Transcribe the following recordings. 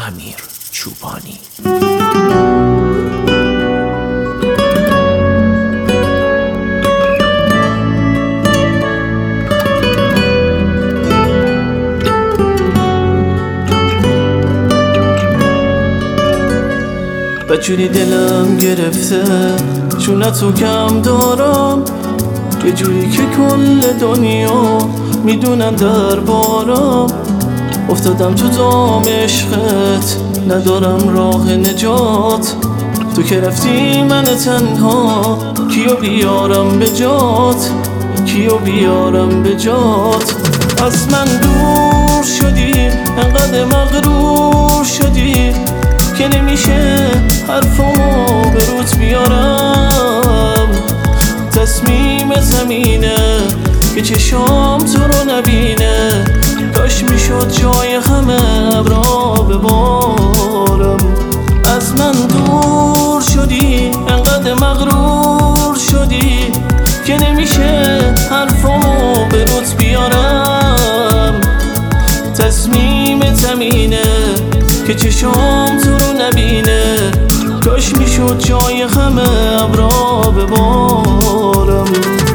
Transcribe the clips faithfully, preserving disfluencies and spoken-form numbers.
امیر چوپانی. بجوری دلم گرفته چون تو کم دارم، یه جوری که کل دنیا میدونن دربارم. افتادم تو دام عشقت ندارم راه نجات، تو که رفتی من تنها کیو بیارم به جات، کیو بیارم به جات. از من دور شدی انقدر مغرور شدی که نمیشه حرفمو به روت بیارم. تصمیم زمینه که چشام تو رو نبینه، کاش میشد جای همه ابرا ببارم. از من دور شدی انقدر مغرور شدی که نمیشه حرفمو به روت بیارم. تصمیم زمینه که چشام تو رو نبینه، کاش میشد جای همه ابرا ببارم.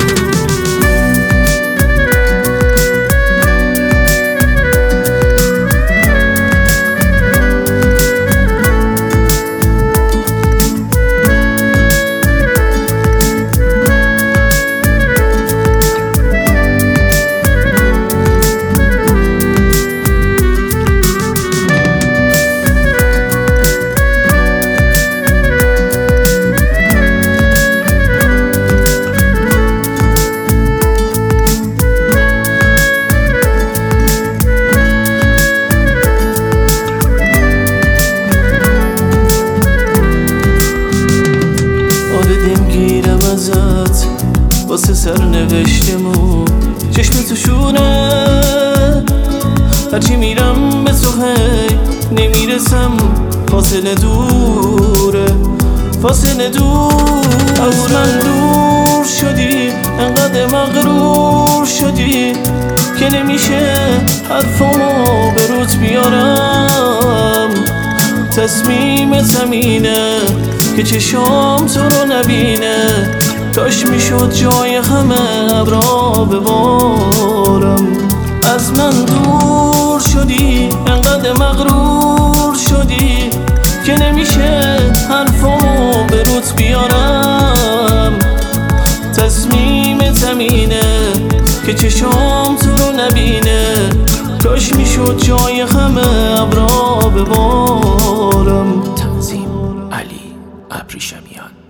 واسه سرنوشتمو چشم تو شوره، هرچی میرم به تو هی نمیرسم، فاصله دوره فاصله دور. از من دور شدی انقدر مغرور شدی که نمیشه حرفمو به روت بیارم. تصمیم زمینه که چشام تو رو نبینه، کاش میشد جای همه ابرا ببارم. از من دور شدی انقدر مغرور شدی که نمیشه حرفمو به روت بیارم. تصمیم زمینه که چشام تو رو نبینه، کاش میشد جای همه ابرا ببارم. تنظیم علی ابریشمیان.